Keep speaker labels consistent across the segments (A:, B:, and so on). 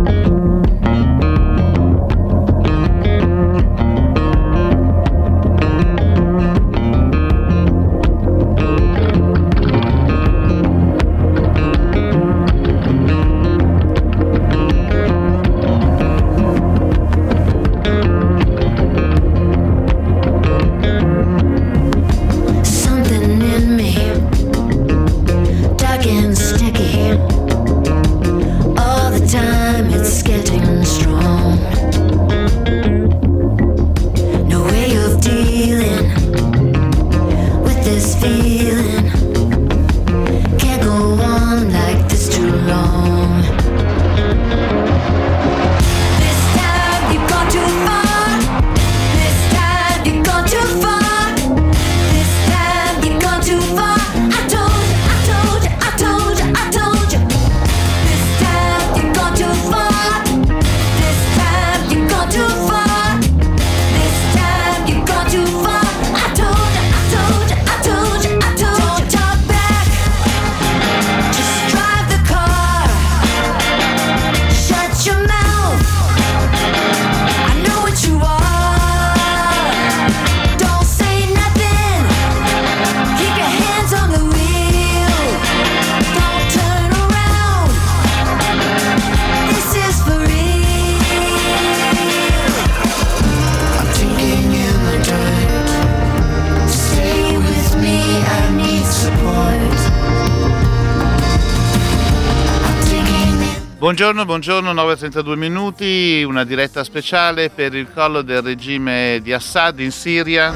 A: Buongiorno, 9:32 minuti, una diretta speciale per il crollo del regime di Assad in Siria.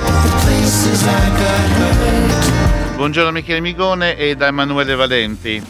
A: Buongiorno Michele Migone e da Emanuele Valenti.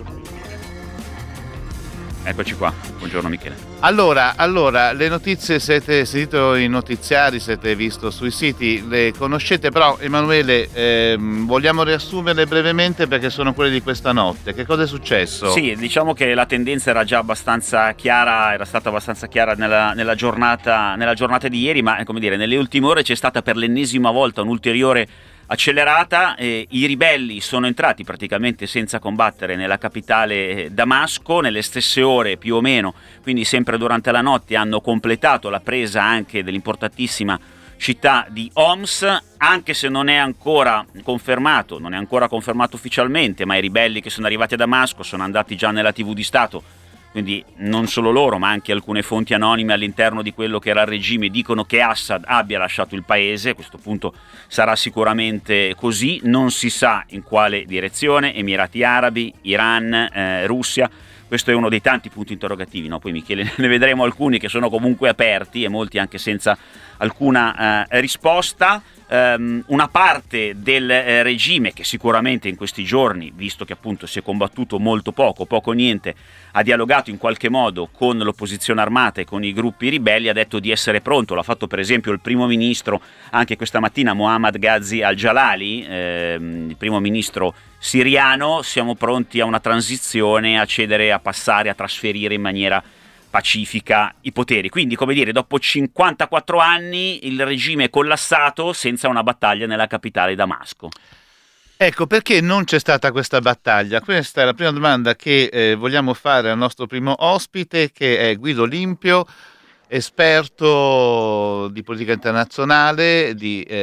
B: Eccoci qua, buongiorno Michele.
A: Allora, le notizie siete sentito i notiziari, siete visto sui siti, le conoscete, però Emanuele vogliamo riassumerle brevemente perché sono quelle di questa notte. Che cosa è successo?
B: Sì, diciamo che la tendenza era già abbastanza chiara, era stata abbastanza chiara nella giornata di ieri, ma come dire, nelle ultime ore c'è stata per l'ennesima volta un'ulteriore accelerata. I ribelli sono entrati praticamente senza combattere nella capitale Damasco, nelle stesse ore più o meno, quindi sempre durante la notte hanno completato la presa anche dell'importantissima città di Homs, anche se non è ancora confermato ufficialmente, ma i ribelli che sono arrivati a Damasco sono andati già nella TV di Stato, quindi non solo loro ma anche alcune fonti anonime all'interno di quello che era il regime dicono che Assad abbia lasciato il paese. A questo punto sarà sicuramente così, non si sa in quale direzione, Emirati Arabi, Iran, Russia. Questo è uno dei tanti punti interrogativi, no? Poi Michele, ne vedremo alcuni che sono comunque aperti e molti anche senza alcuna risposta. Una parte del regime che sicuramente in questi giorni, visto che appunto si è combattuto molto poco o niente, ha dialogato in qualche modo con l'opposizione armata e con i gruppi ribelli, ha detto di essere pronto. L'ha fatto per esempio il primo ministro anche questa mattina, Mohammad Ghazi al-Jalali, il primo ministro siriano. Siamo pronti a una transizione, a cedere, a passare, a trasferire in maniera pacifica i poteri. Quindi, come dire, dopo 54 anni il regime è collassato senza una battaglia nella capitale Damasco.
A: Ecco, perché non c'è stata questa battaglia? Questa è la prima domanda che vogliamo fare al nostro primo ospite, che è Guido Limpio, esperto di politica internazionale,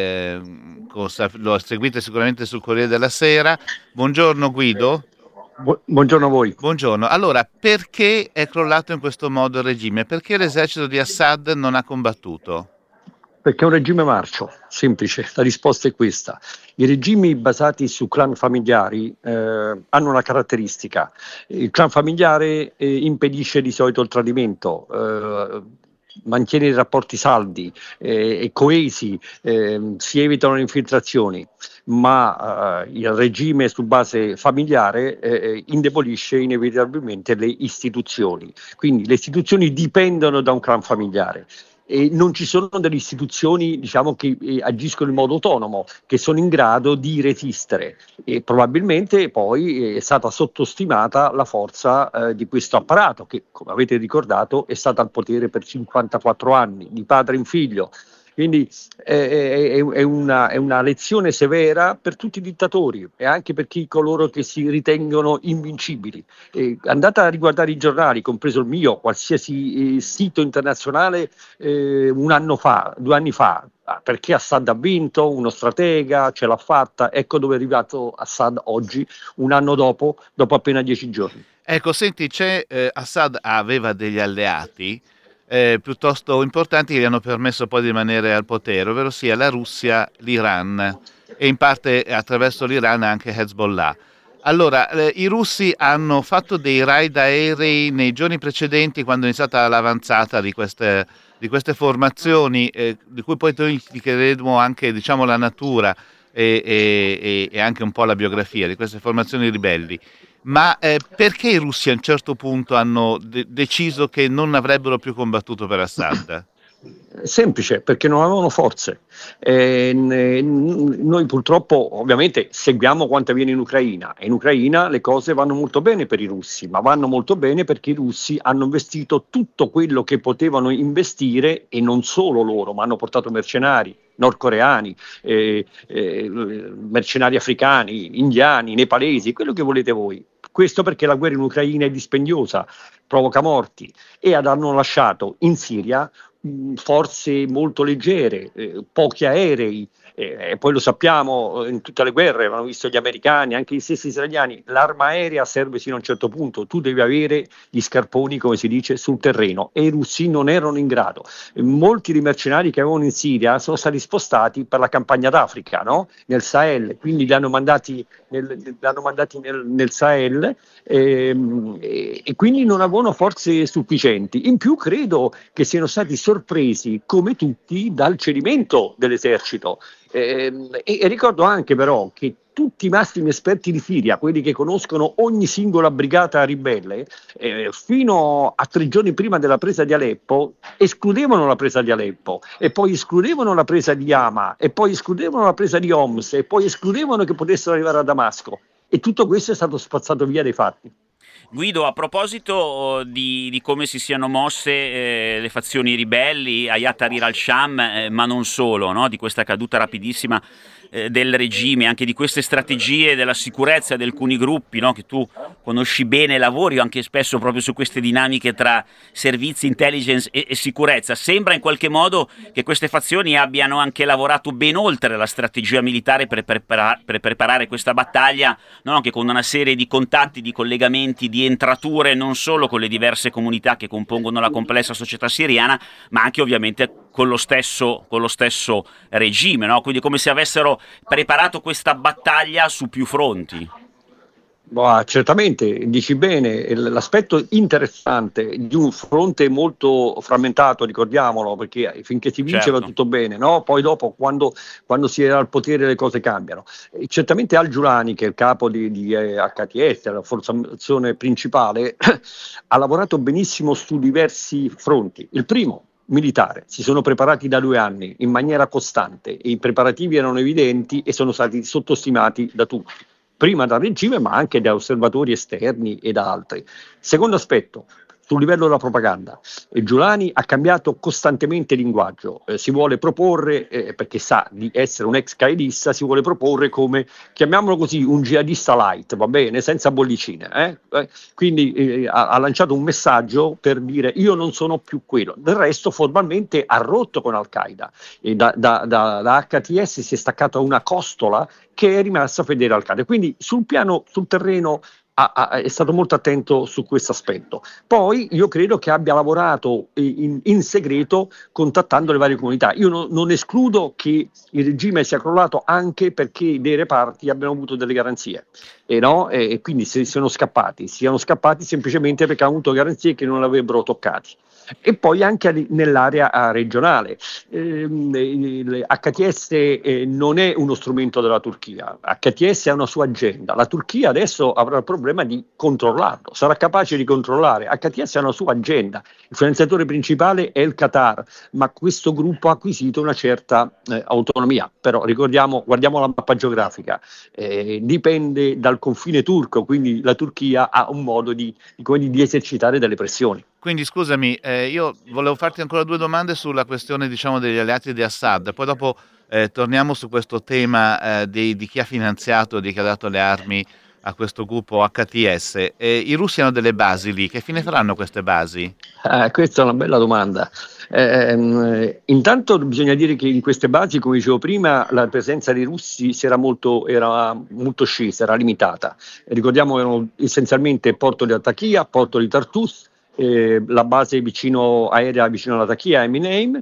A: lo seguite sicuramente sul Corriere della Sera. Buongiorno Guido.
C: Buongiorno a voi.
A: Buongiorno. Allora, perché è crollato in questo modo il regime? Perché l'esercito di Assad non ha combattuto?
C: Perché è un regime marcio, semplice, la risposta è questa. I regimi basati su clan familiari hanno una caratteristica: il clan familiare impedisce di solito il tradimento, mantiene i rapporti saldi e coesi, si evitano le infiltrazioni, ma il regime su base familiare indebolisce inevitabilmente le istituzioni. Quindi le istituzioni dipendono da un clan familiare. E non ci sono delle istituzioni, diciamo, che agiscono in modo autonomo, che sono in grado di resistere, e probabilmente poi è stata sottostimata la forza di questo apparato che, come avete ricordato, è stato al potere per 54 anni, di padre in figlio. Quindi è una lezione severa per tutti i dittatori e anche per coloro che si ritengono invincibili. Andate a riguardare i giornali, compreso il mio, qualsiasi sito internazionale, un anno fa, 2 anni fa, perché Assad ha vinto, uno stratega, ce l'ha fatta, ecco dove è arrivato Assad oggi, un anno dopo appena 10 giorni.
A: Ecco, senti, Assad aveva degli alleati piuttosto importanti che gli hanno permesso poi di rimanere al potere, ovvero sia la Russia, l'Iran e in parte attraverso l'Iran anche Hezbollah. Allora, i russi hanno fatto dei raid aerei nei giorni precedenti quando è iniziata l'avanzata di queste formazioni, di cui poi noi chiederemo anche, diciamo, la natura e anche un po' la biografia di queste formazioni ribelli. Ma perché i russi a un certo punto hanno deciso che non avrebbero più combattuto per Assad?
C: Semplice, perché non avevano forze. Noi purtroppo ovviamente seguiamo quanto avviene in Ucraina, e in Ucraina le cose vanno molto bene per i russi, ma vanno molto bene perché i russi hanno investito tutto quello che potevano investire, e non solo loro, ma hanno portato mercenari nordcoreani, mercenari africani, indiani, nepalesi, quello che volete voi. Questo perché la guerra in Ucraina è dispendiosa, provoca morti, e hanno lasciato in Siria forze molto leggere, pochi aerei, e poi lo sappiamo, in tutte le guerre, l'hanno visto gli americani, anche gli stessi israeliani, l'arma aerea serve fino a un certo punto, tu devi avere gli scarponi, come si dice, sul terreno, e i russi non erano in grado. Molti dei mercenari che avevano in Siria sono stati spostati per la campagna d'Africa, no? Nel Sahel, quindi li hanno mandati nel Sahel, e quindi non avevano forze sufficienti. In più credo che siano stati sorpresi, come tutti, dal cedimento dell'esercito. E ricordo anche però che tutti i massimi esperti di Siria, quelli che conoscono ogni singola brigata ribelle, fino a 3 giorni prima della presa di Aleppo, escludevano la presa di Aleppo, e poi escludevano la presa di Hama, e poi escludevano la presa di Homs, e poi escludevano che potessero arrivare a Damasco. E tutto questo è stato spazzato via dai fatti.
B: Guido, a proposito di come si siano mosse le fazioni ribelli, Hayat Tahrir al-Sham, ma non solo, no? Di questa caduta rapidissima del regime, anche di queste strategie della sicurezza di alcuni gruppi, no? Che tu conosci bene, lavori anche spesso proprio su queste dinamiche tra servizi, intelligence e sicurezza. Sembra in qualche modo che queste fazioni abbiano anche lavorato ben oltre la strategia militare per preparare questa battaglia, no? Anche con una serie di contatti, di collegamenti, di entrature non solo con le diverse comunità che compongono la complessa società siriana, ma anche ovviamente con lo stesso regime, no? Quindi come se avessero preparato questa battaglia su più fronti.
C: Certamente, dici bene, l'aspetto interessante di un fronte molto frammentato, ricordiamolo, perché finché si vince va tutto bene, no? Poi dopo, quando si è al potere, le cose cambiano. E certamente Al-Giulani, che è il capo di HTS, la formazione principale, ha lavorato benissimo su diversi fronti. Il primo, militare, si sono preparati da 2 anni in maniera costante, e i preparativi erano evidenti e sono stati sottostimati da tutti, prima dal regime ma anche da osservatori esterni e da altri. Secondo aspetto, sul livello della propaganda, Giulani ha cambiato costantemente linguaggio, si vuole proporre, perché sa di essere un ex qaedista, si vuole proporre come, chiamiamolo così, un jihadista light, va bene, senza bollicine. Quindi ha lanciato un messaggio per dire: io non sono più quello. Del resto formalmente ha rotto con Al-Qaeda, e da HTS si è staccato a una costola che è rimasta fedele al Qaeda. Quindi sul terreno è stato molto attento su questo aspetto. Poi io credo che abbia lavorato in segreto, contattando le varie comunità. Io non escludo che il regime sia crollato anche perché dei reparti abbiano avuto delle garanzie, e quindi siano scappati semplicemente perché hanno avuto garanzie che non l'avrebbero toccati. E poi anche nell'area regionale. HTS non è uno strumento della Turchia, HTS ha una sua agenda. La Turchia adesso avrà il problema di controllarlo, sarà capace di controllare. HTS ha una sua agenda, il finanziatore principale è il Qatar, ma questo gruppo ha acquisito una certa autonomia. Però guardiamo la mappa geografica, dipende dal confine turco, quindi la Turchia ha un modo di esercitare delle pressioni.
A: Quindi scusami, io volevo farti ancora due domande sulla questione, diciamo, degli alleati di Assad, poi dopo torniamo su questo tema di chi ha finanziato, di chi ha dato le armi a questo gruppo HTS. I russi hanno delle basi lì, che fine faranno queste basi?
C: Questa è una bella domanda. Intanto bisogna dire che in queste basi, come dicevo prima, la presenza dei russi era molto scesa, era limitata. Ricordiamo che erano essenzialmente Porto di Latakia, Porto di Tartus, la base aerea vicino alla Latakia, Emineim.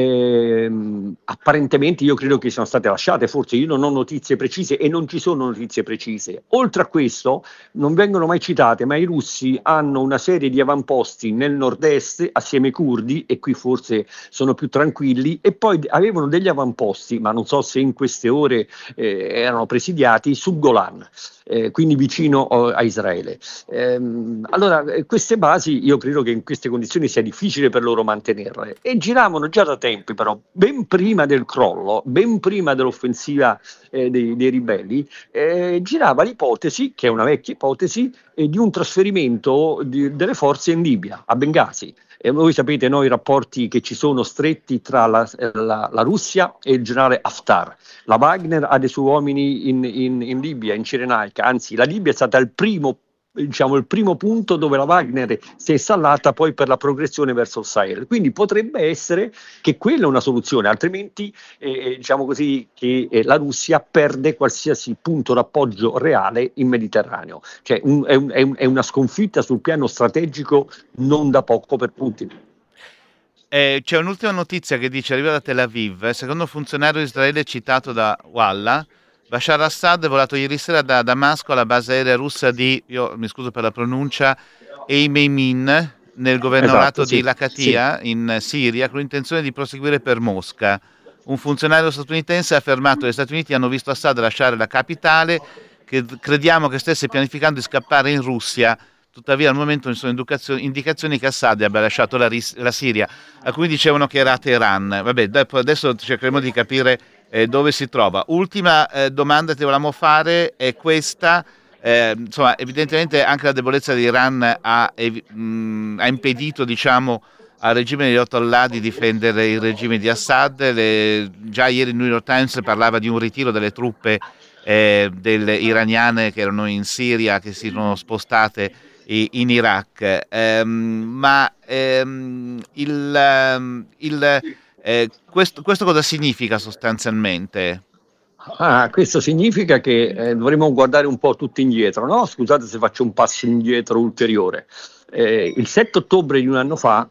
C: Apparentemente io credo che siano state lasciate, forse io non ho notizie precise e non ci sono notizie precise. Oltre a questo non vengono mai citate, ma i russi hanno una serie di avamposti nel nord-est assieme ai curdi, e qui forse sono più tranquilli, e poi avevano degli avamposti, ma non so se in queste ore erano presidiati, sul Golan. Quindi vicino a Israele. Allora, queste basi io credo che in queste condizioni sia difficile per loro mantenerle, e giravano già da tempi, però ben prima del crollo, ben prima dell'offensiva dei ribelli, girava l'ipotesi, che è una vecchia ipotesi, di un trasferimento delle forze in Libia, a Bengasi. E voi sapete i rapporti che ci sono stretti tra la Russia e il generale Haftar. La Wagner ha dei suoi uomini in Libia, in Cirenaica, anzi la Libia è stata il primo punto dove la Wagner si è installata poi per la progressione verso il Sahel. Quindi potrebbe essere che quella è una soluzione, altrimenti diciamo così che la Russia perde qualsiasi punto d'appoggio reale in Mediterraneo. Cioè è una sconfitta sul piano strategico non da poco per Putin.
A: C'è un'ultima notizia che dice, arriva da Tel Aviv, secondo un funzionario israele citato da Walla, Bashar Assad è volato ieri sera da Damasco alla base aerea russa di, io mi scuso per la pronuncia, Eimemin, nel governorato di Latakia, in Siria, con l'intenzione di proseguire per Mosca. Un funzionario statunitense ha affermato che gli Stati Uniti hanno visto Assad lasciare la capitale, che crediamo che stesse pianificando di scappare in Russia. Tuttavia al momento ci sono indicazioni che Assad abbia lasciato la Siria. Alcuni dicevano che era a Teheran. Vabbè, adesso cercheremo di capire dove si trova. Ultima domanda che volevamo fare è questa. Insomma, evidentemente anche la debolezza dell'Iran ha impedito, diciamo, al regime degli Ayatollah di difendere il regime di Assad. Già ieri il New York Times parlava di un ritiro delle truppe delle iraniane che erano in Siria, che si sono spostate in Iraq, questo cosa significa sostanzialmente?
C: Questo significa che dovremmo guardare un po' tutti indietro, no? Scusate se faccio un passo indietro ulteriore. Il 7 ottobre di un anno fa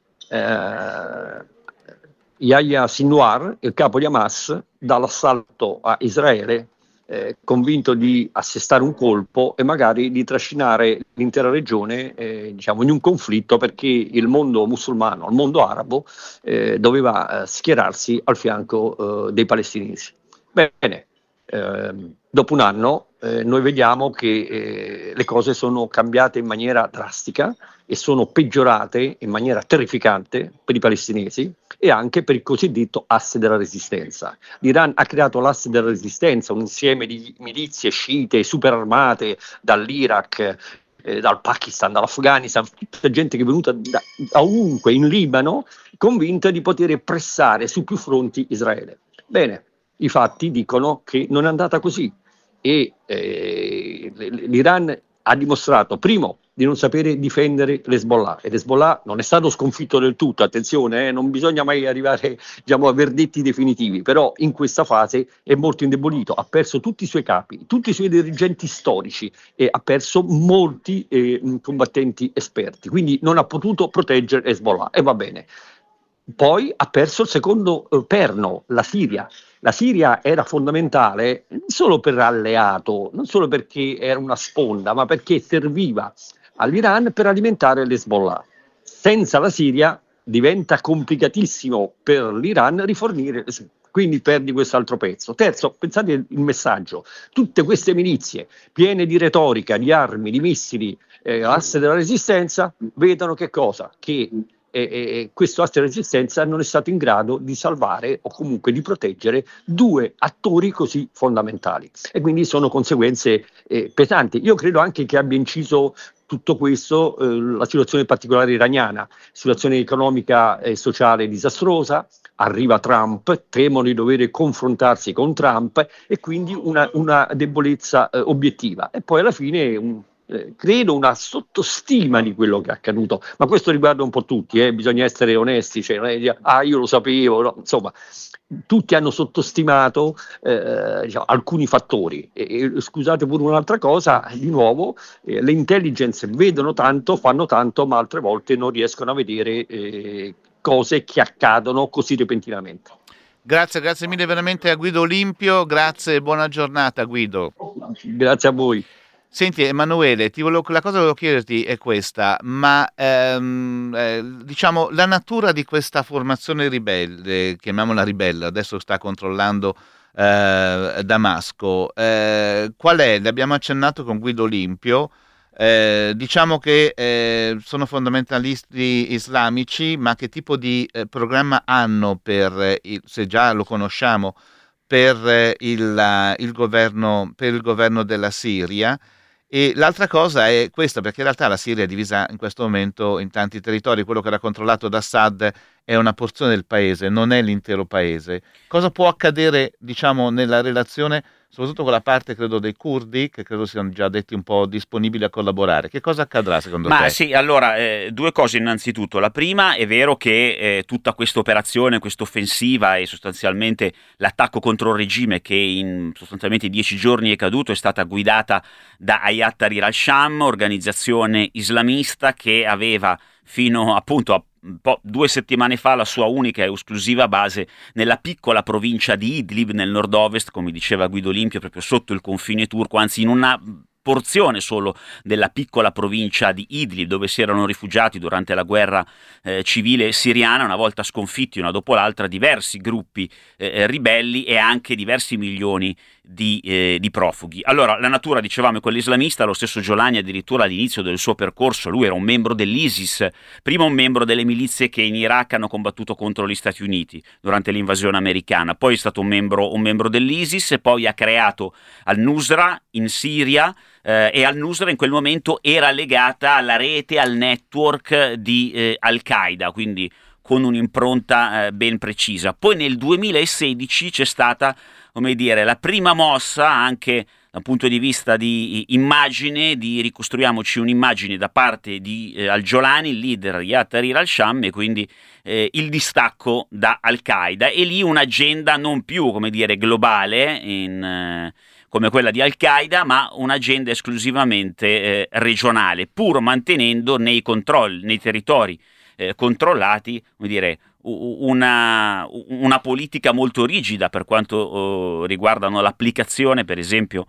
C: Yahya Sinwar, il capo di Hamas, dà l'assalto a Israele, convinto di assestare un colpo e magari di trascinare l'intera regione diciamo in un conflitto, perché il mondo musulmano, il mondo arabo doveva schierarsi al fianco dei palestinesi. Bene, dopo un anno noi vediamo che le cose sono cambiate in maniera drastica e sono peggiorate in maniera terrificante per i palestinesi e anche per il cosiddetto asse della resistenza. L'Iran ha creato l'asse della resistenza, un insieme di milizie sciite superarmate dall'Iraq, dal Pakistan, dall'Afghanistan, tutta gente che è venuta da ovunque in Libano, convinta di poter pressare su più fronti Israele. Bene, i fatti dicono che non è andata così e l'Iran ha dimostrato, primo, di non sapere difendere l'Hezbollah, ed Hezbollah non è stato sconfitto del tutto, attenzione, non bisogna mai arrivare, diciamo, a verdetti definitivi, però in questa fase è molto indebolito, ha perso tutti i suoi capi, tutti i suoi dirigenti storici e ha perso molti combattenti esperti, quindi non ha potuto proteggere Hezbollah e va bene. Poi ha perso il secondo perno, la Siria. La Siria era fondamentale non solo per alleato, non solo perché era una sponda, ma perché serviva all'Iran per alimentare l'Hezbollah. Senza la Siria diventa complicatissimo per l'Iran rifornire, quindi perdi quest'altro pezzo. Terzo, pensate il messaggio, tutte queste milizie piene di retorica, di armi, di missili, asse della resistenza, vedono che cosa? Che questo asse di resistenza non è stato in grado di salvare o comunque di proteggere due attori così fondamentali, e quindi sono conseguenze pesanti. Io credo anche che abbia inciso tutto questo la situazione particolare iraniana, situazione economica e sociale disastrosa, arriva Trump, temono di dover confrontarsi con Trump e quindi una debolezza obiettiva e poi alla fine credo una sottostima di quello che è accaduto, ma questo riguarda un po' tutti, bisogna essere onesti, cioè, non è dire, io lo sapevo, no? Insomma, tutti hanno sottostimato alcuni fattori e scusate pure un'altra cosa, di nuovo le intelligence vedono tanto, fanno tanto, ma altre volte non riescono a vedere cose che accadono così repentinamente.
A: Grazie mille veramente a Guido Olimpio, grazie e buona giornata Guido.
C: Grazie a voi.
A: Senti Emanuele, la cosa che volevo chiederti è questa, ma diciamo la natura di questa formazione ribelle, chiamiamola ribelle, adesso sta controllando Damasco, qual è? Ne abbiamo accennato con Guido Olimpio, diciamo che sono fondamentalisti islamici, ma che tipo di programma hanno se già lo conosciamo, per il governo della Siria? E l'altra cosa è questa, perché in realtà la Siria è divisa in questo momento in tanti territori, quello che era controllato da Assad è una porzione del paese, non è l'intero paese. Cosa può accadere, diciamo, nella relazione, soprattutto con la parte, credo, dei curdi, che credo siano già detti un po' disponibili a collaborare? Che cosa accadrà secondo te?
B: Ma sì, allora, due cose innanzitutto. La prima, è vero che tutta questa operazione, questa offensiva e sostanzialmente l'attacco contro il regime che in sostanzialmente 10 giorni è caduto è stata guidata da Hayat Tahrir al-Sham, organizzazione islamista che aveva fino appunto a 2 settimane fa la sua unica e esclusiva base nella piccola provincia di Idlib nel nord-ovest, come diceva Guido Olimpio, proprio sotto il confine turco, anzi in una porzione solo della piccola provincia di Idlib, dove si erano rifugiati durante la guerra civile siriana. Una volta sconfitti una dopo l'altra diversi gruppi ribelli e anche diversi milioni di profughi. Allora, la natura, dicevamo, è quella islamista. Lo stesso Giolani addirittura all'inizio del suo percorso, lui era un membro dell'ISIS, prima un membro delle milizie che in Iraq hanno combattuto contro gli Stati Uniti durante l'invasione americana, poi è stato un membro dell'ISIS e poi ha creato al-Nusra in Siria, e al-Nusra in quel momento era legata alla rete, al network di Al-Qaeda, quindi con un'impronta ben precisa. Poi nel 2016 c'è stata, come dire, la prima mossa anche dal punto di vista di immagine, di ricostruiamoci un'immagine da parte di al-Jolani, il leader Hayat Tahrir al-Sham, e quindi il distacco da Al-Qaeda, e lì un'agenda non più, come dire, globale come quella di Al-Qaeda, ma un'agenda esclusivamente regionale, pur mantenendo nei territori controllati, come dire, una politica molto rigida per quanto riguardano l'applicazione, per esempio,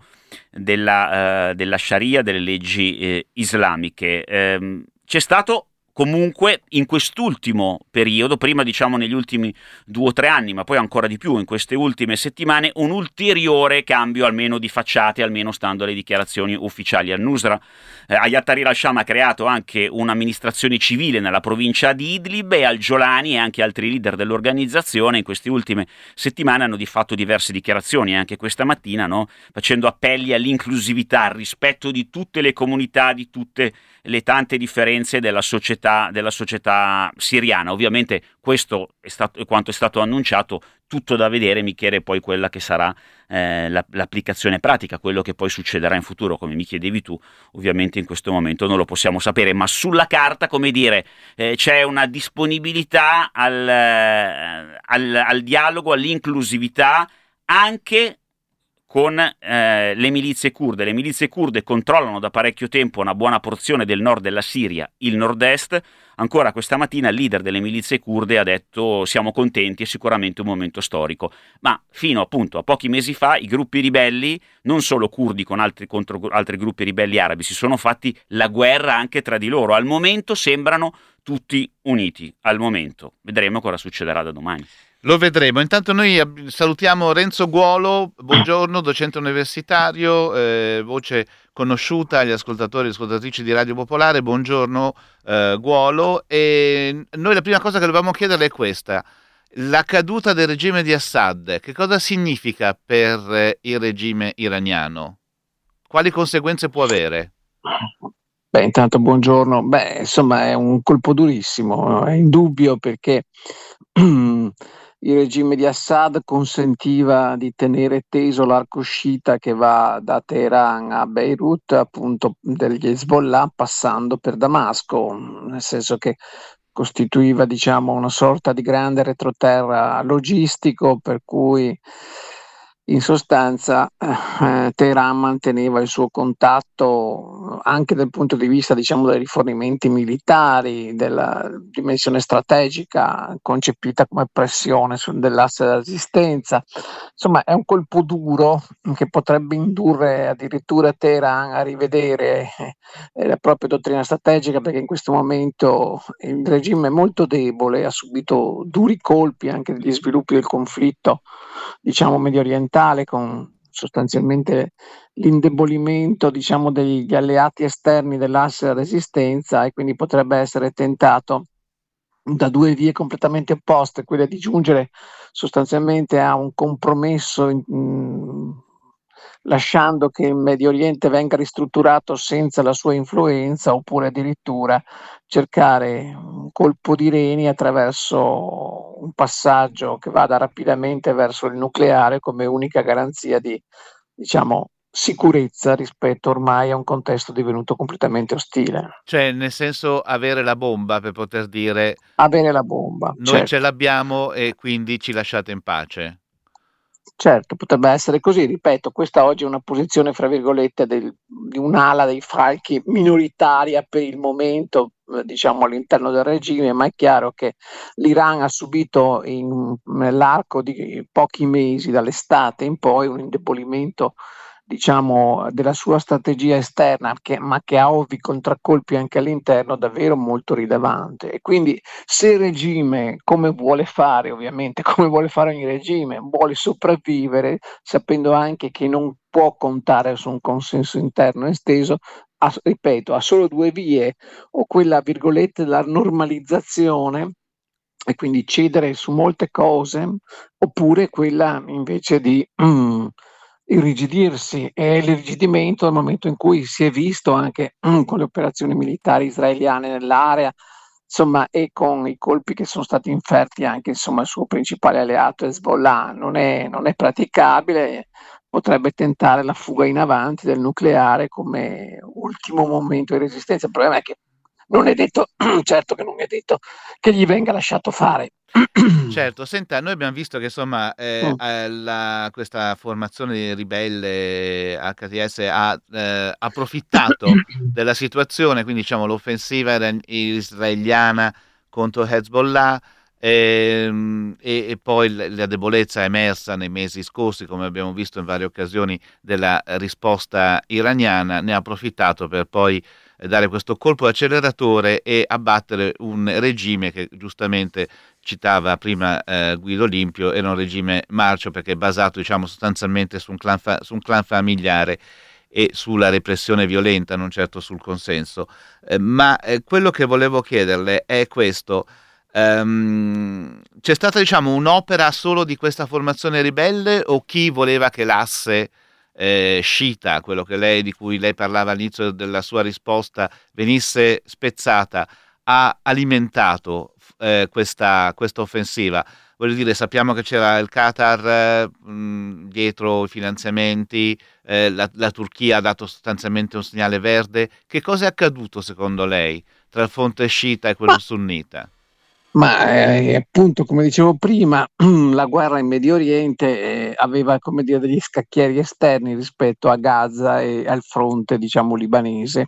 B: della Sharia, delle leggi islamiche. C'è stato comunque in quest'ultimo periodo, prima diciamo negli ultimi 2 o 3 anni, ma poi ancora di più in queste ultime settimane, un ulteriore cambio almeno di facciate, almeno stando alle dichiarazioni ufficiali. Al-Nusra, Hayat Tahrir al-Sham ha creato anche un'amministrazione civile nella provincia di Idlib, e al-Jolani e anche altri leader dell'organizzazione in queste ultime settimane hanno di fatto diverse dichiarazioni, anche questa mattina, no? Facendo appelli all'inclusività, al rispetto di tutte le comunità, di tutte le tante differenze della società siriana. Ovviamente questo è quanto è stato annunciato, tutto da vedere, Michele, poi quella che sarà l'applicazione pratica, quello che poi succederà in futuro, come mi chiedevi tu. Ovviamente in questo momento non lo possiamo sapere, ma sulla carta, come dire, c'è una disponibilità al dialogo, all'inclusività, anche con le milizie kurde. Le milizie kurde controllano da parecchio tempo una buona porzione del nord della Siria, il nord-est. Ancora questa mattina il leader delle milizie kurde ha detto: siamo contenti, è sicuramente un momento storico. Ma fino appunto a pochi mesi fa i gruppi ribelli, non solo kurdi con contro altri gruppi ribelli arabi, si sono fatti la guerra anche tra di loro. Al momento sembrano tutti uniti, al momento. Vedremo cosa succederà da domani.
A: Lo vedremo. Intanto noi salutiamo Renzo Guolo, buongiorno, docente universitario, voce conosciuta agli ascoltatori e ascoltatrici di Radio Popolare. Buongiorno Guolo. E noi la prima cosa che dovevamo chiederle è questa: la caduta del regime di Assad, che cosa significa per il regime iraniano? Quali conseguenze può avere?
D: Beh, intanto buongiorno. Beh, insomma, è un colpo durissimo, è indubbio, perché il regime di Assad consentiva di tenere teso l'arco sciita che va da Teheran a Beirut, appunto degli Hezbollah, passando per Damasco, nel senso che costituiva, diciamo, una sorta di grande retroterra logistico, per cui in sostanza Teheran manteneva il suo contatto anche dal punto di vista, diciamo, dei rifornimenti militari, della dimensione strategica concepita come pressione dell'asse della resistenza. Insomma, è un colpo duro che potrebbe indurre addirittura Teheran a rivedere la propria dottrina strategica, perché in questo momento il regime è molto debole, ha subito duri colpi anche degli sviluppi del conflitto, diciamo, medio orientale, con sostanzialmente l'indebolimento, diciamo, degli alleati esterni dell'asse della resistenza, e quindi potrebbe essere tentato da due vie completamente opposte, quella di giungere sostanzialmente a un compromesso lasciando che il Medio Oriente venga ristrutturato senza la sua influenza, oppure addirittura cercare un colpo di reni attraverso un passaggio che vada rapidamente verso il nucleare come unica garanzia di, diciamo, sicurezza rispetto ormai a un contesto divenuto completamente ostile.
A: Cioè, nel senso, avere la bomba per poter dire
D: Avere la bomba,
A: noi ce
D: certo.
A: l'abbiamo e quindi ci lasciate in pace.
D: Certo, potrebbe essere così, ripeto, questa oggi è una posizione, fra virgolette, di un'ala dei falchi minoritaria per il momento, diciamo, all'interno del regime, ma è chiaro che l'Iran ha subito nell'arco di pochi mesi, dall'estate in poi, un indebolimento, diciamo, della sua strategia esterna, ma che ha ovvi contraccolpi anche all'interno davvero molto rilevante. E quindi, se il regime, come vuole fare ovviamente, come vuole fare ogni regime, vuole sopravvivere, sapendo anche che non può contare su un consenso interno esteso, ripeto, ha solo due vie: o quella, virgolette, della normalizzazione, e quindi cedere su molte cose, oppure quella invece di irrigidirsi. E l'irrigidimento, nel momento in cui si è visto anche con le operazioni militari israeliane nell'area, insomma, e con i colpi che sono stati inferti anche, insomma, il suo principale alleato Hezbollah, non è praticabile. Potrebbe tentare la fuga in avanti del nucleare come ultimo momento di resistenza. Il problema è che non è detto, certo che non è detto che gli venga lasciato fare.
A: Certo, senta, noi abbiamo visto che insomma questa formazione ribelle HTS ha approfittato della situazione, quindi diciamo l'offensiva israeliana contro Hezbollah, e poi la debolezza emersa nei mesi scorsi, come abbiamo visto in varie occasioni, della risposta iraniana, ne ha approfittato per poi dare questo colpo acceleratore e abbattere un regime che giustamente citava prima Guido Limpio, era un regime marcio perché è basato, diciamo, sostanzialmente su un clan familiare e sulla repressione violenta, non certo sul consenso. Ma quello che volevo chiederle è questo. C'è stata, diciamo, un'opera solo di questa formazione ribelle, o chi voleva che l'asse sciita, quello di cui lei parlava all'inizio della sua risposta, venisse spezzata, ha alimentato questa offensiva? Voglio dire, sappiamo che c'era il Qatar dietro i finanziamenti, la Turchia ha dato sostanzialmente un segnale verde. Che cosa è accaduto secondo lei tra il fronte sciita e quello sunnita?
D: Ma appunto, come dicevo prima, la guerra in Medio Oriente aveva, come dire, degli scacchieri esterni rispetto a Gaza e al fronte, diciamo, libanese,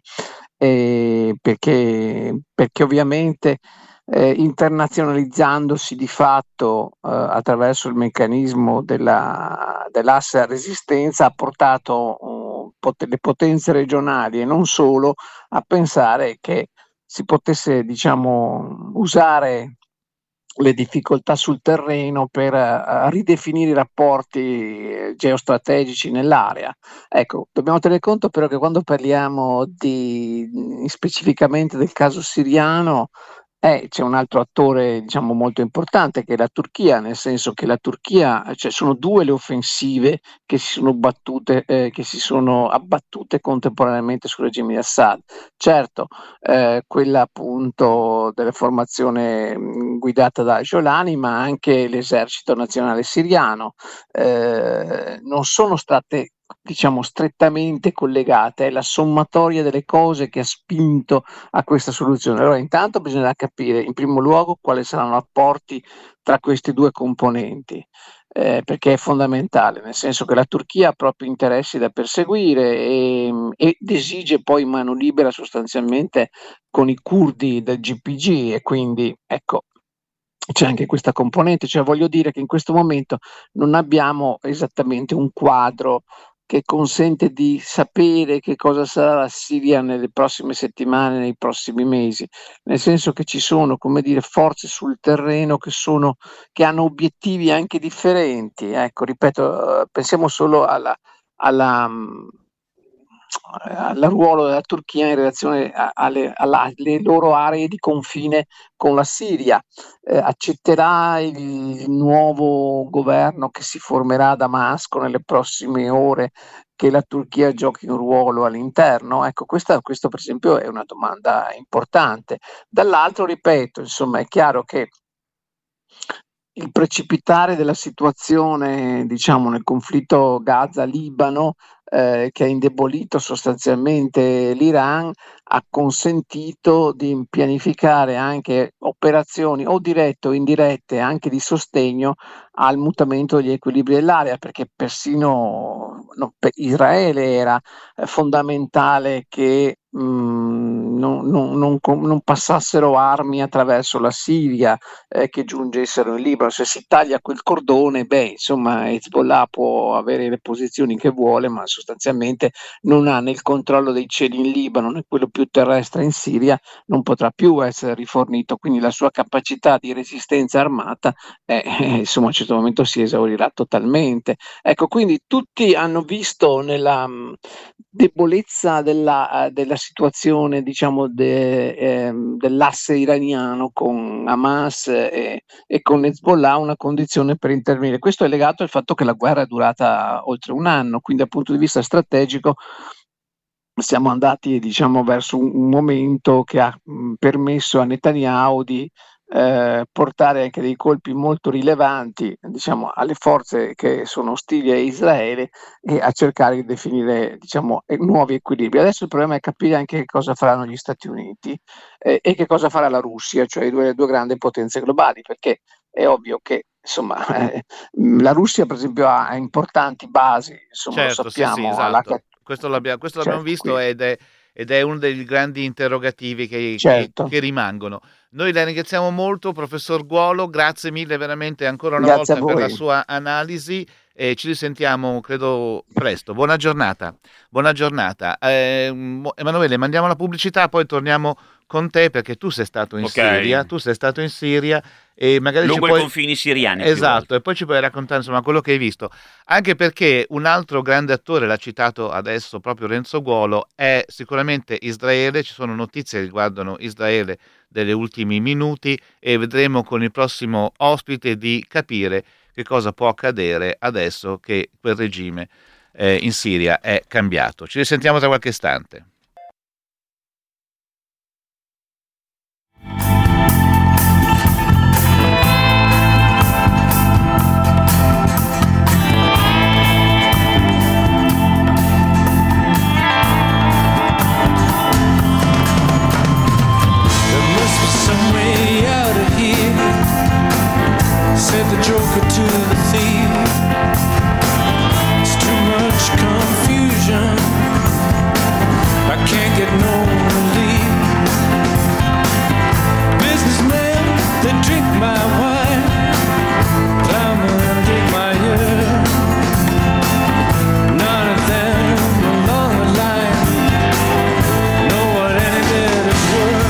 D: perché ovviamente internazionalizzandosi di fatto attraverso il meccanismo dell'asse a resistenza, ha portato le potenze regionali e non solo a pensare che si potesse, diciamo, usare le difficoltà sul terreno per ridefinire i rapporti geostrategici nell'area. Ecco, dobbiamo tenere conto però che quando parliamo specificamente del caso siriano, c'è un altro attore, diciamo, molto importante, che è la Turchia, nel senso che la Turchia, cioè sono due le offensive che si sono abbattute contemporaneamente sul regime di Assad. Certo, quella appunto della formazione guidata da Jolani, ma anche l'esercito nazionale siriano, non sono state, diciamo, strettamente collegate, è la sommatoria delle cose che ha spinto a questa soluzione. Allora, intanto bisognerà capire in primo luogo quali saranno i rapporti tra questi due componenti, perché è fondamentale, nel senso che la Turchia ha propri interessi da perseguire ed esige poi mano libera sostanzialmente con i curdi del GPG, e quindi ecco. C'è anche questa componente, cioè voglio dire che in questo momento non abbiamo esattamente un quadro che consente di sapere che cosa sarà la Siria nelle prossime settimane, nei prossimi mesi, nel senso che ci sono, come dire, forze sul terreno che hanno obiettivi anche differenti. Ecco, ripeto, pensiamo solo alla, al ruolo della Turchia in relazione alle loro aree di confine con la Siria. Accetterà il nuovo governo che si formerà a Damasco nelle prossime ore che la Turchia giochi un ruolo all'interno? Ecco, questo per esempio è una domanda importante. Dall'altro, ripeto, insomma, è chiaro che il precipitare della situazione, diciamo, nel conflitto Gaza-Libano, che ha indebolito sostanzialmente l'Iran, ha consentito di pianificare anche operazioni o dirette o indirette, anche di sostegno al mutamento degli equilibri dell'area, perché persino per Israele era fondamentale che non passassero armi attraverso la Siria, che giungessero in Libano. Se si taglia quel cordone, insomma, Hezbollah può avere le posizioni che vuole, ma sostanzialmente non ha né il controllo dei cieli in Libano né quello più terrestre in Siria, non potrà più essere rifornito, quindi la sua capacità di resistenza armata insomma a un certo momento si esaurirà totalmente. Ecco, quindi tutti hanno visto nella debolezza della situazione, diciamo, dell'asse iraniano con Hamas e con Hezbollah una condizione per intervenire. Questo è legato al fatto che la guerra è durata oltre un anno, quindi dal punto di vista strategico siamo andati, diciamo, verso un momento che ha permesso a Netanyahu di portare anche dei colpi molto rilevanti, diciamo, alle forze che sono ostili a Israele e a cercare di definire, diciamo, nuovi equilibri. Adesso il problema è capire anche che cosa faranno gli Stati Uniti e che cosa farà la Russia, cioè le due grandi potenze globali, perché è ovvio che insomma, la Russia per esempio ha importanti basi, insomma,
A: certo,
D: lo sappiamo.
A: sì, esatto. Questo l'abbiamo
D: certo,
A: visto ed è uno dei grandi interrogativi
D: certo.
A: che rimangono. Noi la ringraziamo molto, professor Guolo, grazie mille veramente ancora una
D: Grazie
A: volta per la sua analisi e ci risentiamo credo presto. Buona giornata. Buona giornata. Emanuele, mandiamo la pubblicità, poi torniamo con te perché tu sei stato in Siria, e magari
B: lungo i confini siriani.
A: Esatto, e poi ci puoi raccontare insomma quello che hai visto, anche perché un altro grande attore, l'ha citato adesso proprio Renzo Guolo, è sicuramente Israele. Ci sono notizie che riguardano Israele degli ultimi minuti e vedremo con il prossimo ospite di capire che cosa può accadere adesso che quel regime in Siria è cambiato. Ci risentiamo tra qualche istante.
E: Said the joker to the thief, it's too much confusion, I can't get no relief. Businessmen, they drink my wine, plowmen dig my ear, none of them along the line know what any bit is worth.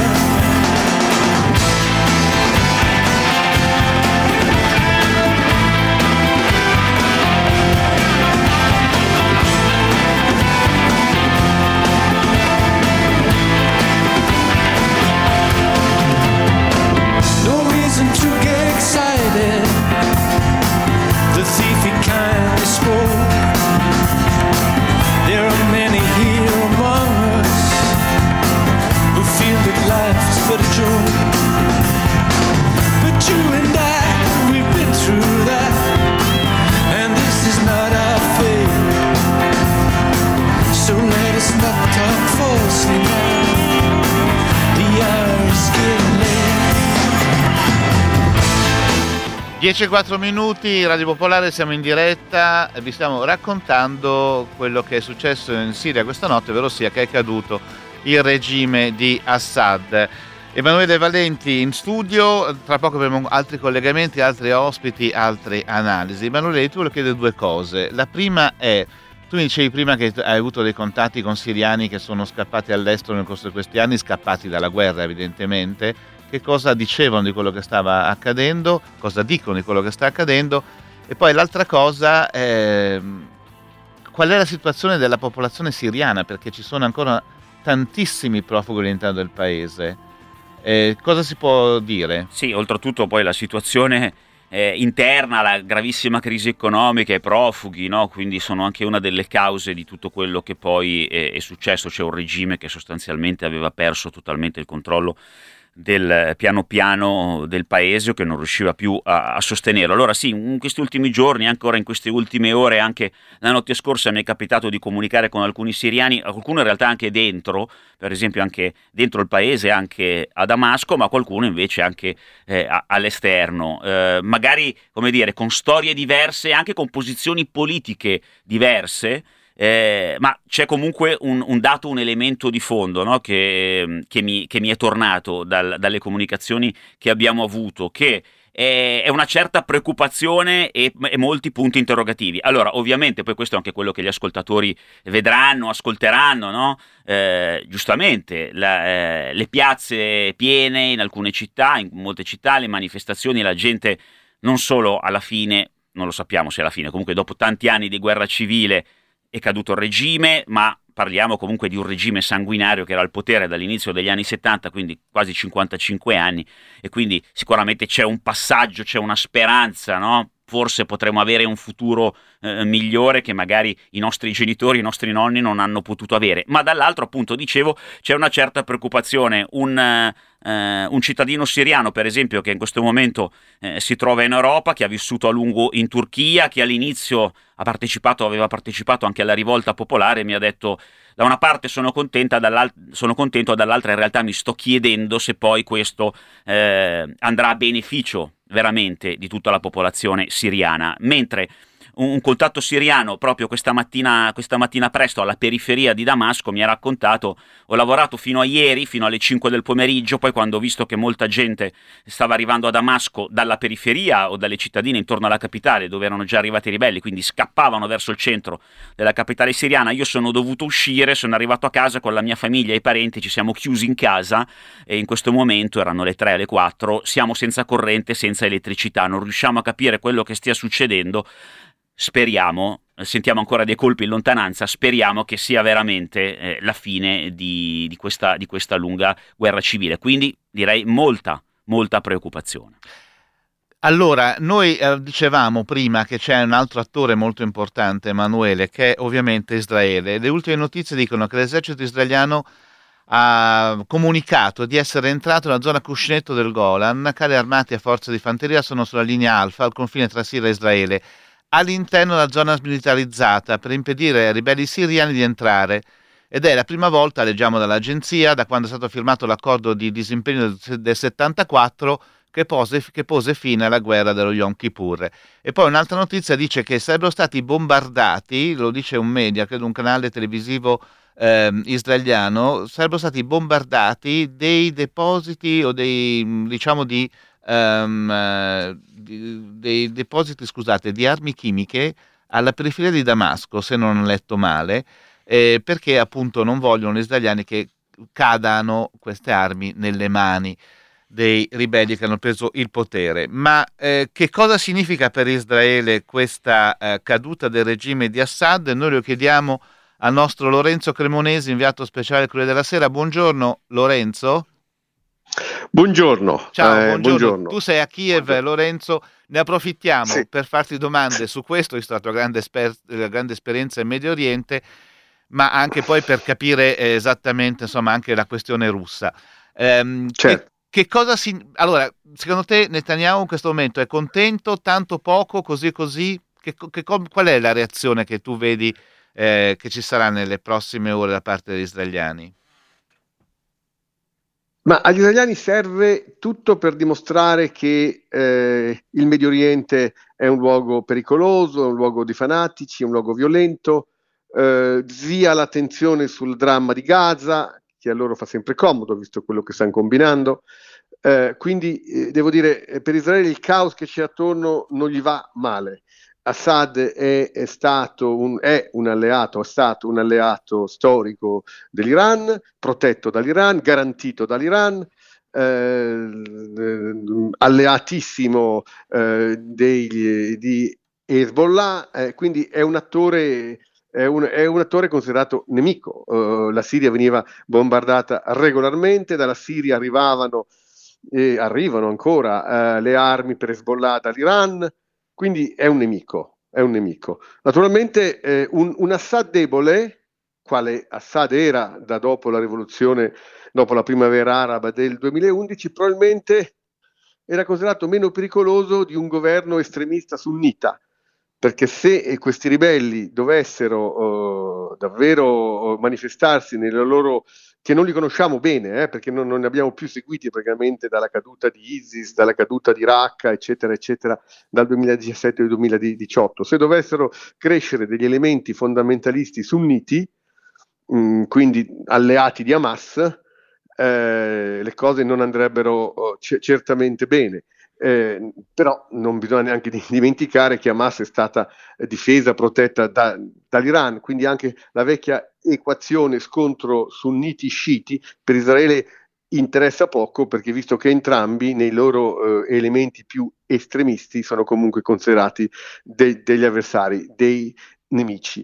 A: 10:04 minuti, Radio Popolare, siamo in diretta e vi stiamo raccontando quello che è successo in Siria questa notte, ovvero sia che è caduto il regime di Assad. Emanuele Valenti in studio, tra poco avremo altri collegamenti, altri ospiti, altre analisi. Emanuele, tu volevo chiedere due cose. La prima è, tu mi dicevi prima che hai avuto dei contatti con siriani che sono scappati all'estero nel corso di questi anni, scappati dalla guerra evidentemente. Che cosa dicevano di quello che stava accadendo, cosa dicono di quello che sta accadendo, e poi l'altra cosa è qual è la situazione della popolazione siriana, perché ci sono ancora tantissimi profughi all'interno del paese. Cosa si può dire?
B: Sì, oltretutto poi la situazione interna, la gravissima crisi economica e profughi, no? Quindi sono anche una delle cause di tutto quello che poi è successo. C'è un regime che sostanzialmente aveva perso totalmente il controllo del piano piano del paese, o che non riusciva più a sostenerlo. Allora sì, in questi ultimi giorni, ancora in queste ultime ore, anche la notte scorsa mi è capitato di comunicare con alcuni siriani, qualcuno in realtà anche dentro, per esempio anche dentro il paese, anche a Damasco, ma qualcuno invece anche all'esterno, magari, come dire, con storie diverse, anche con posizioni politiche diverse. Ma c'è comunque un dato, un elemento di fondo, no? che mi è tornato dalle comunicazioni che abbiamo avuto, che è una certa preoccupazione e molti punti interrogativi. Allora, ovviamente, poi questo è anche quello che gli ascoltatori vedranno, ascolteranno, no? Giustamente, le piazze piene in alcune città, in molte città, le manifestazioni, la gente non solo alla fine, non lo sappiamo se alla fine, comunque dopo tanti anni di guerra civile, è caduto il regime, ma parliamo comunque di un regime sanguinario che era al potere dall'inizio degli anni 70, quindi quasi 55 anni, e quindi sicuramente c'è un passaggio, c'è una speranza, no? Forse potremo avere un futuro migliore che magari i nostri genitori, i nostri nonni non hanno potuto avere. Ma dall'altro, appunto, dicevo, c'è una certa preoccupazione. Un cittadino siriano, per esempio, che in questo momento si trova in Europa, che ha vissuto a lungo in Turchia, che all'inizio aveva partecipato anche alla rivolta popolare, mi ha detto: da una parte sono contento, dall'altra in realtà mi sto chiedendo se poi questo andrà a beneficio veramente di tutta la popolazione siriana. Mentre un contatto siriano proprio questa mattina presto alla periferia di Damasco mi ha raccontato: ho lavorato fino a ieri, fino alle 5 del pomeriggio, poi quando ho visto che molta gente stava arrivando a Damasco dalla periferia o dalle cittadine intorno alla capitale, dove erano già arrivati i ribelli, quindi scappavano verso il centro della capitale siriana, io sono dovuto uscire, sono arrivato a casa con la mia famiglia e i parenti, ci siamo chiusi in casa e in questo momento, erano le 3, le 4, siamo senza corrente, senza elettricità, non riusciamo a capire quello che stia succedendo. Speriamo, sentiamo ancora dei colpi in lontananza, speriamo che sia veramente la fine di questa lunga guerra civile. Quindi direi molta preoccupazione.
A: Allora, noi dicevamo prima che c'è un altro attore molto importante, Emanuele, che è ovviamente Israele. Le ultime notizie dicono che l'esercito israeliano ha comunicato di essere entrato nella zona cuscinetto del Golan. Carri armati e forze di fanteria sono sulla linea Alfa, al confine tra Siria e Israele, all'interno della zona smilitarizzata, per impedire ai ribelli siriani di entrare. Ed è la prima volta, leggiamo dall'agenzia, da quando è stato firmato l'accordo di disimpegno del 74, che pose fine alla guerra dello Yom Kippur. E poi un'altra notizia dice che sarebbero stati bombardati, lo dice un media, credo un canale televisivo israeliano, sarebbero stati bombardati dei depositi o dei depositi, scusate, di armi chimiche alla periferia di Damasco, se non ho letto male, perché appunto non vogliono gli israeliani che cadano queste armi nelle mani dei ribelli che hanno preso il potere. Ma che cosa significa per Israele questa caduta del regime di Assad? Noi lo chiediamo al nostro Lorenzo Cremonesi, inviato speciale del Corriere della Sera. Buongiorno Lorenzo.
C: Buongiorno.
A: Ciao,
C: buongiorno.
A: Tu sei a Kiev, buongiorno. Lorenzo, ne approfittiamo per farti domande su questo, visto la tua grande esperienza in Medio Oriente, ma anche poi per capire esattamente, insomma, anche la questione russa.
C: Certo.
A: Che cosa allora, secondo te Netanyahu in questo momento è contento, tanto poco, così? Qual è la reazione che tu vedi che ci sarà nelle prossime ore da parte degli israeliani?
F: Ma agli italiani serve tutto per dimostrare che il Medio Oriente è un luogo pericoloso, è un luogo di fanatici, è un luogo violento, svia l'attenzione sul dramma di Gaza, che a loro fa sempre comodo, visto quello che stanno combinando. Quindi devo dire, per Israele il caos che c'è attorno non gli va male. Assad è stato un alleato storico dell'Iran, protetto dall'Iran, garantito dall'Iran, alleatissimo di Hezbollah, quindi è un attore considerato nemico. La Siria veniva bombardata regolarmente, dalla Siria arrivano e arrivano ancora le armi per Hezbollah dall'Iran, quindi è un nemico. Naturalmente un Assad debole, quale Assad era da dopo la rivoluzione, dopo la primavera araba del 2011, probabilmente era considerato meno pericoloso di un governo estremista sunnita, perché se questi ribelli dovessero davvero manifestarsi nella loro, che non li conosciamo bene, perché non ne abbiamo più seguiti praticamente dalla caduta di ISIS, dalla caduta di Raqqa, eccetera, eccetera, dal 2017 al 2018, se dovessero crescere degli elementi fondamentalisti sunniti, quindi alleati di Hamas, le cose non andrebbero certamente bene. Però non bisogna neanche dimenticare che Hamas è stata difesa, protetta dall'Iran, quindi anche la vecchia equazione scontro sunniti-sciiti per Israele interessa poco, perché visto che entrambi nei loro elementi più estremisti sono comunque considerati degli avversari, dei nemici.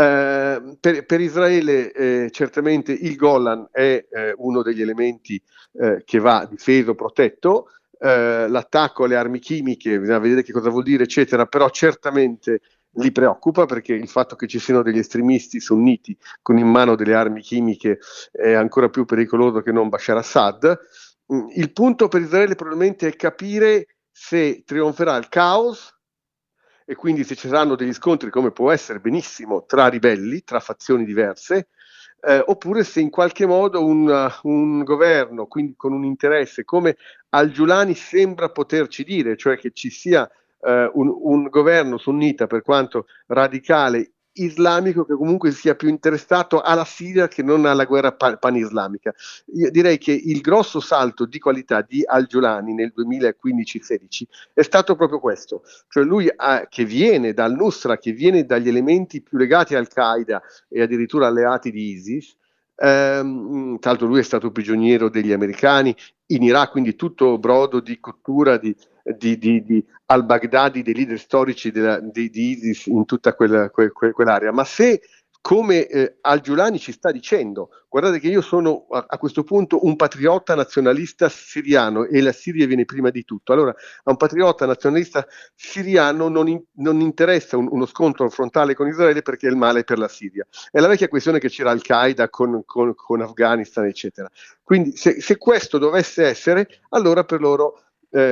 F: Per Israele certamente il Golan è uno degli elementi che va difeso, protetto. L'attacco alle armi chimiche, bisogna vedere che cosa vuol dire, eccetera, però certamente li preoccupa, perché il fatto che ci siano degli estremisti sunniti con in mano delle armi chimiche è ancora più pericoloso che non Bashar Assad. Il punto per Israele probabilmente è capire se trionferà il caos, e quindi se ci saranno degli scontri, come può essere benissimo, tra ribelli, tra fazioni diverse, oppure se in qualche modo un governo, quindi con un interesse, come Al-Giulani sembra poterci dire, cioè che ci sia un governo sunnita, per quanto radicale, islamico, che comunque sia più interessato alla Siria che non alla guerra pan-islamica. Io direi che il grosso salto di qualità di Al-Giulani nel 2015-16 è stato proprio questo, cioè lui che viene dal-Nusra, che viene dagli elementi più legati a Al-Qaeda e addirittura alleati di ISIS. Tra l'altro lui è stato prigioniero degli americani in Iraq, quindi tutto brodo di cottura di al-Baghdadi, dei leader storici di ISIS in tutta quell'area. Ma se, come Al-Giulani ci sta dicendo, guardate che io sono a questo punto un patriota nazionalista siriano e la Siria viene prima di tutto, allora a un patriota nazionalista siriano non interessa uno scontro frontale con Israele, perché è il male per la Siria. È la vecchia questione che c'era Al-Qaeda con Afghanistan, eccetera. Quindi se questo dovesse essere, allora per loro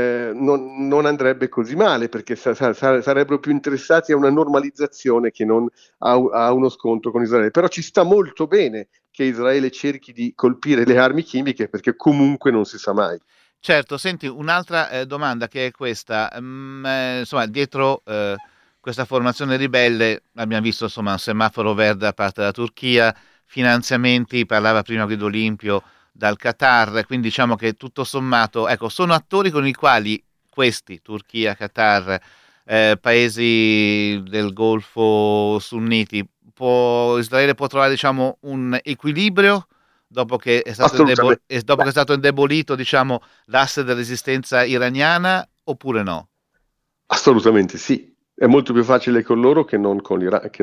F: non andrebbe così male, perché sarebbero più interessati a una normalizzazione che non a uno scontro con Israele. Però ci sta molto bene che Israele cerchi di colpire le armi chimiche, perché comunque non si sa mai.
A: Certo, senti, un'altra domanda che è questa, insomma, dietro questa formazione ribelle abbiamo visto, insomma, un semaforo verde da parte della Turchia, finanziamenti, parlava prima Guido Olimpio, dal Qatar, quindi diciamo che tutto sommato, ecco, sono attori con i quali questi, Turchia, Qatar, paesi del Golfo sunniti, Israele può trovare, diciamo, un equilibrio dopo che è stato indebolito, diciamo, l'asse della resistenza iraniana, oppure no?
F: Assolutamente sì. È molto più facile con loro che non con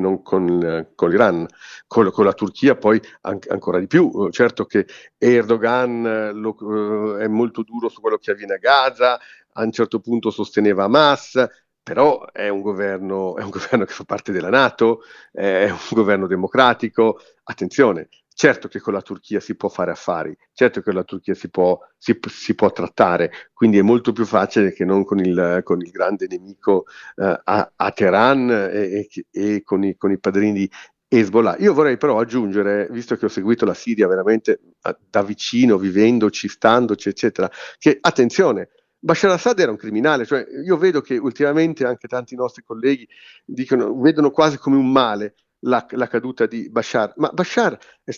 F: l'Iran, con la Turchia poi ancora di più. Certo che Erdogan è molto duro su quello che avviene a Gaza, a un certo punto sosteneva Hamas, però è un governo che fa parte della NATO, è un governo democratico. Attenzione, certo che con la Turchia si può fare affari, certo che con la Turchia si può trattare, quindi è molto più facile che non con il grande nemico a Teheran e con i padrini Hezbollah. Io vorrei però aggiungere, visto che ho seguito la Siria veramente da vicino, vivendoci, standoci, eccetera, che attenzione, Bashar al-Assad era un criminale, cioè io vedo che ultimamente anche tanti nostri colleghi vedono quasi come un male la caduta di Bashar, ma Bashar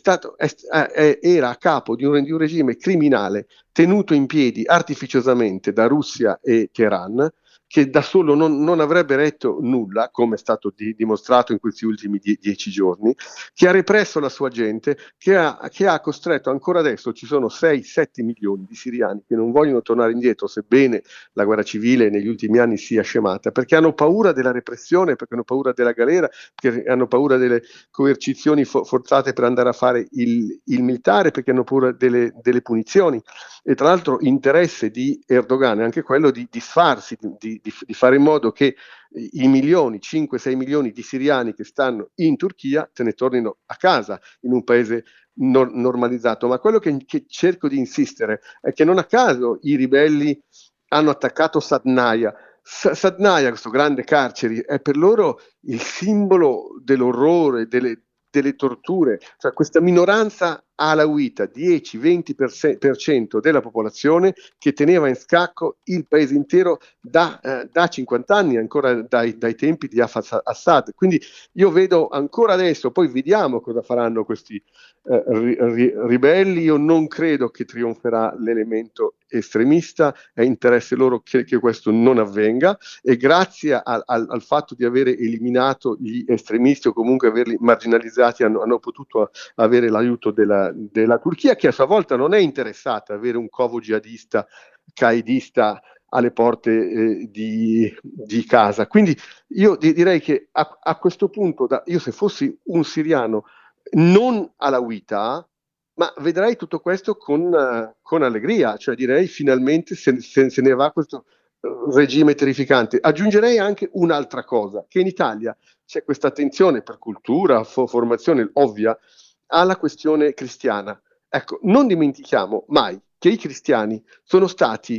F: era a capo di un regime criminale tenuto in piedi artificiosamente da Russia e Teheran, che da solo non avrebbe retto nulla, come è stato dimostrato in questi ultimi 10 giorni, che ha represso la sua gente, che ha costretto ancora adesso, ci sono 6-7 milioni di siriani che non vogliono tornare indietro, sebbene la guerra civile negli ultimi anni sia scemata, perché hanno paura della repressione, perché hanno paura della galera, perché hanno paura delle coercizioni forzate per andare a fare il militare, perché hanno paura delle punizioni. E tra l'altro interesse di Erdogan è anche quello di disfarsi, di fare in modo che i milioni, 5-6 milioni di siriani che stanno in Turchia se ne tornino a casa in un paese normalizzato. Ma quello che cerco di insistere è che non a caso i ribelli hanno attaccato Sadnaia. Sadnaia, questo grande carcere, è per loro il simbolo dell'orrore, delle torture, cioè questa minoranza alawita, 10-20% della popolazione, che teneva in scacco il paese intero da 50 anni, ancora dai tempi di Hafez Assad. Quindi io vedo ancora adesso, poi vediamo cosa faranno questi ribelli. Io non credo che trionferà l'elemento estremista, è interesse loro che questo non avvenga, e grazie al fatto di avere eliminato gli estremisti o comunque averli marginalizzati hanno potuto avere l'aiuto della Turchia, che a sua volta non è interessata a avere un covo jihadista, qaedista alle porte di casa. Quindi io direi che a questo punto, io se fossi un siriano non alawita, ma vedrei tutto questo con allegria, cioè direi finalmente se ne va questo regime terrificante. Aggiungerei anche un'altra cosa, che in Italia c'è questa attenzione per cultura, formazione ovvia alla questione cristiana. Ecco, non dimentichiamo mai che i cristiani sono stati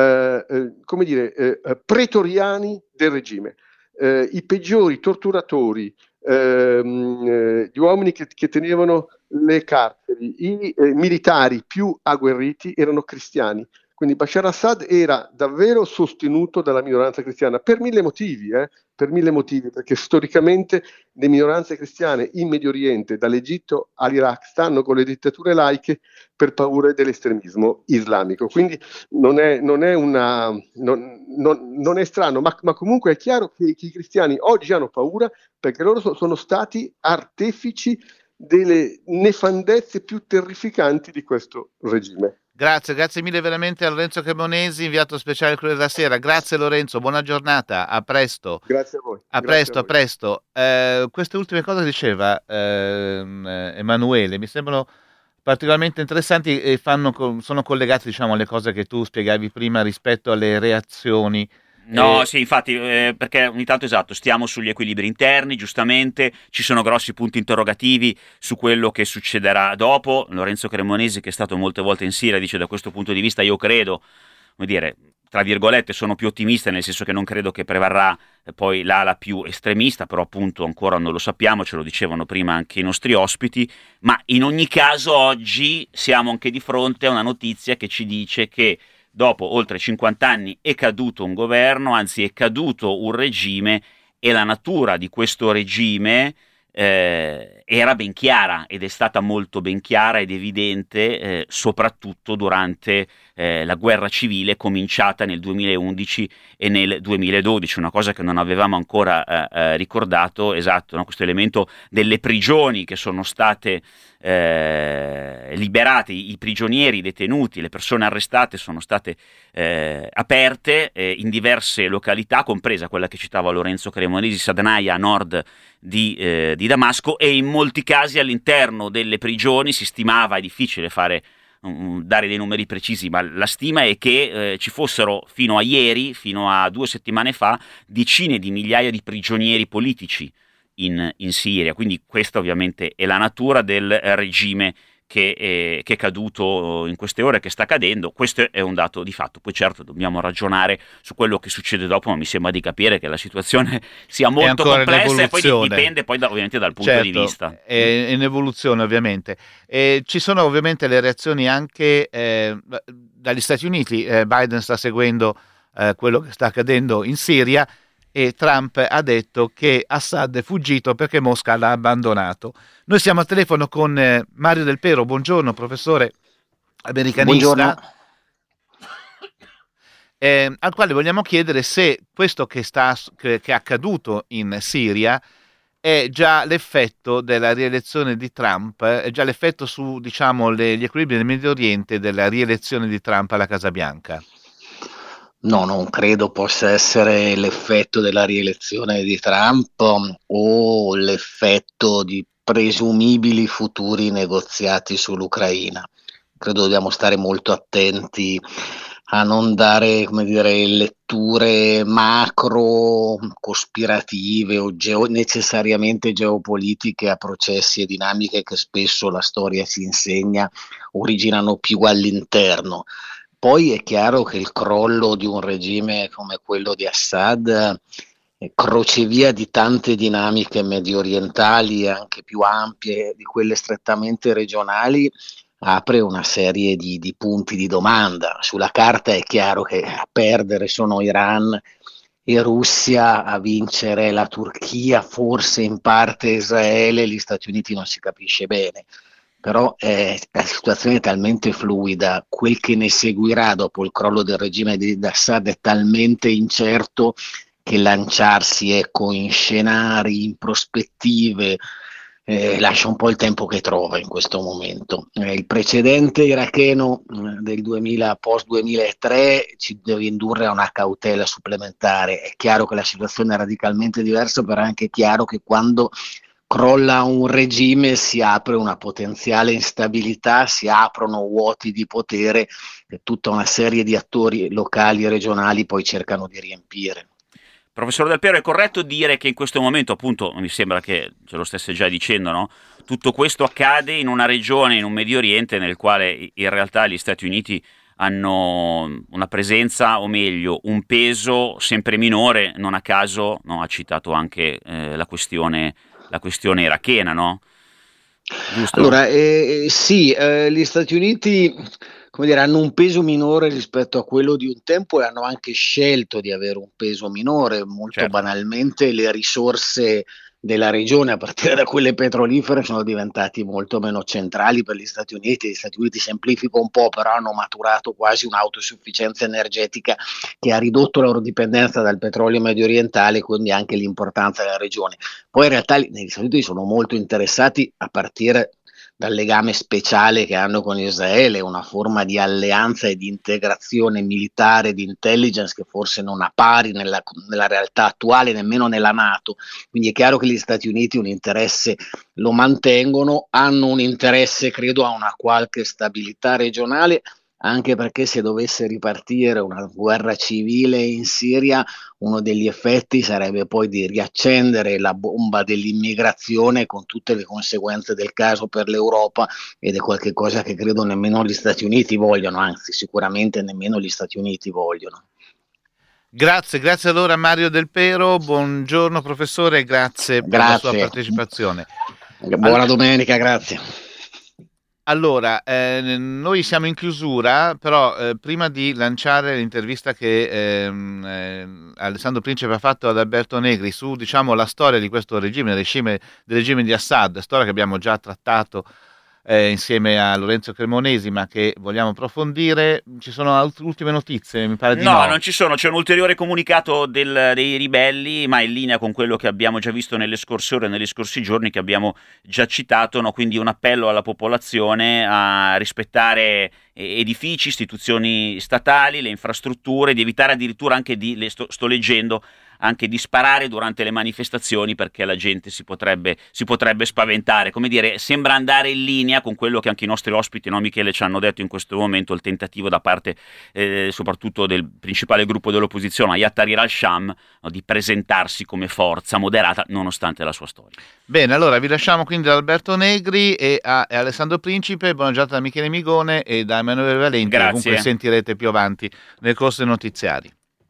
F: pretoriani del regime, i peggiori torturatori, gli uomini che tenevano le carceri, i militari più agguerriti erano cristiani. Quindi Bashar al-Assad era davvero sostenuto dalla minoranza cristiana per mille motivi, perché storicamente le minoranze cristiane in Medio Oriente, dall'Egitto all'Iraq, stanno con le dittature laiche per paura dell'estremismo islamico. Quindi non è strano, ma comunque è chiaro che i cristiani oggi hanno paura perché loro sono stati artefici delle nefandezze più terrificanti di questo regime.
A: Grazie mille veramente a Lorenzo Cremonesi, inviato speciale del Corriere della Sera. Grazie Lorenzo, buona giornata, a presto.
F: Grazie a voi.
A: A presto. Queste ultime cose diceva Emanuele, mi sembrano particolarmente interessanti e sono collegate, diciamo, alle cose che tu spiegavi prima rispetto alle reazioni.
B: No, sì, infatti, perché ogni tanto, esatto, stiamo sugli equilibri interni, giustamente, ci sono grossi punti interrogativi su quello che succederà dopo. Lorenzo Cremonesi, che è stato molte volte in Siria, dice: da questo punto di vista io credo, come dire, tra virgolette, sono più ottimista, nel senso che non credo che prevarrà poi l'ala più estremista, però appunto ancora non lo sappiamo, ce lo dicevano prima anche i nostri ospiti, ma in ogni caso oggi siamo anche di fronte a una notizia che ci dice che dopo oltre 50 anni è caduto un governo, anzi è caduto un regime, e la natura di questo regime era ben chiara, ed è stata molto ben chiara ed evidente soprattutto durante la guerra civile cominciata nel 2011 e nel 2012, una cosa che non avevamo ancora ricordato, esatto, no? Questo elemento delle prigioni che sono state liberate, i prigionieri, i detenuti, le persone arrestate sono state aperte in diverse località, compresa quella che citava Lorenzo Cremonesi, Sadnaia, a nord di Damasco, e in molti casi all'interno delle prigioni si stimava, è difficile dare dei numeri precisi, ma la stima è che ci fossero fino a ieri, fino a 2 settimane fa, decine di migliaia di prigionieri politici in Siria. Quindi questa ovviamente è la natura del regime che è caduto in queste ore, che sta cadendo. Questo è un dato di fatto. Poi certo dobbiamo ragionare su quello che succede dopo, ma mi sembra di capire che la situazione sia molto complessa e poi dipende poi ovviamente dal punto di vista.
A: È in evoluzione ovviamente. Ci sono ovviamente le reazioni anche dagli Stati Uniti. Biden sta seguendo quello che sta accadendo in Siria e Trump ha detto che Assad è fuggito perché Mosca l'ha abbandonato. Noi siamo al telefono con Mario Del Pero. Buongiorno, professore americanista. Al quale vogliamo chiedere se questo che è accaduto in Siria è già l'effetto della rielezione di Trump, è già l'effetto su, diciamo, gli equilibri del Medio Oriente della rielezione di Trump alla Casa Bianca.
G: No, non credo possa essere l'effetto della rielezione di Trump o l'effetto di presumibili futuri negoziati sull'Ucraina. Credo dobbiamo stare molto attenti a non dare, come dire, letture macro cospirative o necessariamente geopolitiche a processi e dinamiche che spesso la storia ci insegna originano più all'interno. Poi è chiaro che il crollo di un regime come quello di Assad è crocevia di tante dinamiche medio orientali, anche più ampie di quelle strettamente regionali, apre una serie di punti di domanda. Sulla carta è chiaro che a perdere sono Iran e Russia, a vincere la Turchia, forse in parte Israele, gli Stati Uniti non si capisce bene. Però la situazione è talmente fluida, quel che ne seguirà dopo il crollo del regime di Assad è talmente incerto che lanciarsi in scenari, in prospettive, lascia un po' il tempo che trova in questo momento. Il precedente iracheno del post 2003 ci deve indurre a una cautela supplementare. È chiaro che la situazione è radicalmente diversa, però è anche chiaro che quando crolla un regime si apre una potenziale instabilità, si aprono vuoti di potere che tutta una serie di attori locali e regionali poi cercano di riempire.
B: Professor Del Pero, è corretto dire che in questo momento, appunto, mi sembra che ce lo stesse già dicendo, no? Tutto questo accade in una regione, in un Medio Oriente, nel quale in realtà gli Stati Uniti hanno una presenza, o meglio, un peso sempre minore. Non a caso, no, ha citato anche la questione irachena, no? Giusto?
G: Allora, sì, gli Stati Uniti, come dire, hanno un peso minore rispetto a quello di un tempo e hanno anche scelto di avere un peso minore. Molto
B: certo.
G: Banalmente le risorse della regione, a partire da quelle petrolifere, sono diventati molto meno centrali per gli Stati Uniti. Gli Stati Uniti, semplifico un po', però hanno maturato quasi un'autosufficienza energetica che ha ridotto la loro dipendenza dal petrolio medio orientale, quindi anche l'importanza della regione. Poi in realtà negli Stati Uniti sono molto interessati a partire dal legame speciale che hanno con Israele, una forma di alleanza e di integrazione militare, di intelligence che forse non ha pari nella realtà attuale, nemmeno nella NATO. Quindi è chiaro che gli Stati Uniti un interesse lo mantengono, hanno un interesse, credo, a una qualche stabilità regionale, anche perché se dovesse ripartire una guerra civile in Siria, uno degli effetti sarebbe poi di riaccendere la bomba dell'immigrazione con tutte le conseguenze del caso per l'Europa, ed è qualcosa che credo nemmeno gli Stati Uniti vogliono, anzi sicuramente nemmeno gli Stati Uniti vogliono.
A: Grazie allora Mario Del Pero, buongiorno professore, grazie per la sua partecipazione.
G: Buona domenica, grazie.
A: Allora, noi siamo in chiusura, però prima di lanciare l'intervista che Alessandro Principe ha fatto ad Alberto Negri su, diciamo, la storia di questo regime di Assad, storia che abbiamo già trattato insieme a Lorenzo Cremonesi, ma che vogliamo approfondire. Ci sono ultime notizie? Mi pare di no.
B: No, non ci sono. C'è un ulteriore comunicato dei ribelli, ma in linea con quello che abbiamo già visto nelle scorse ore, negli scorsi giorni, che abbiamo già citato, no? Quindi un appello alla popolazione a rispettare edifici, istituzioni statali, le infrastrutture, di evitare addirittura anche sto leggendo, anche di sparare durante le manifestazioni perché la gente si potrebbe spaventare. Come dire, sembra andare in linea con quello che anche i nostri ospiti, no, Michele, ci hanno detto in questo momento, il tentativo da parte soprattutto del principale gruppo dell'opposizione, Hayat Tahrir al-Sham, no, di presentarsi come forza moderata nonostante la sua storia.
A: Bene, allora vi lasciamo quindi da Alberto Negri e a Alessandro Principe. Buona giornata da Michele Migone e da Emanuele Valenti.
B: Grazie.
A: Comunque sentirete più avanti nel corso dei notiziari.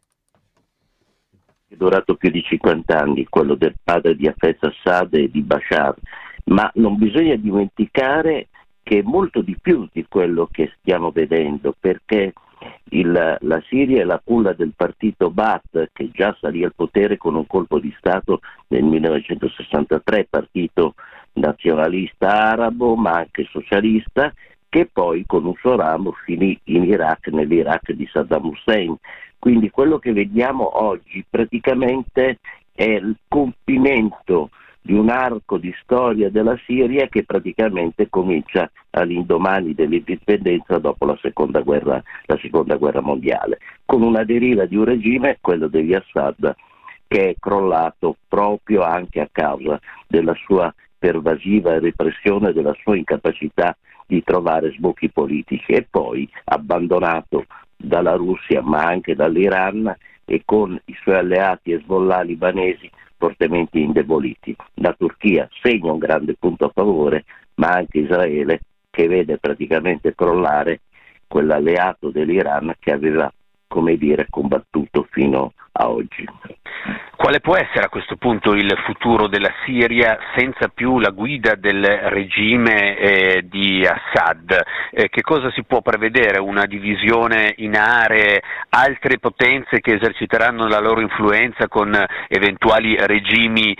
H: È durato più di 50 anni, quello del padre di Hafez Assad e di Bashar, ma non bisogna dimenticare che è molto di più di quello che stiamo vedendo, perché la Siria è la culla del partito Baath, che già salì al potere con un colpo di Stato nel 1963, partito nazionalista arabo ma anche socialista, che poi con un suo ramo finì in Iraq, nell'Iraq di Saddam Hussein. Quindi quello che vediamo oggi praticamente è il compimento di un arco di storia della Siria che praticamente comincia all'indomani dell'indipendenza dopo la seconda guerra mondiale, con una deriva di un regime, quello degli Assad, che è crollato proprio anche a causa della sua pervasiva repressione, della sua incapacità di trovare sbocchi politici, e poi abbandonato dalla Russia ma anche dall'Iran e con i suoi alleati Hezbollah libanesi fortemente indeboliti. La Turchia segna un grande punto a favore, ma anche Israele, che vede praticamente crollare quell'alleato dell'Iran che aveva, come dire, combattuto fino a oggi.
I: Quale può essere a questo punto il futuro della Siria senza più la guida del regime di Assad? Che cosa si può prevedere? Una divisione in aree, altre potenze che eserciteranno la loro influenza con eventuali regimi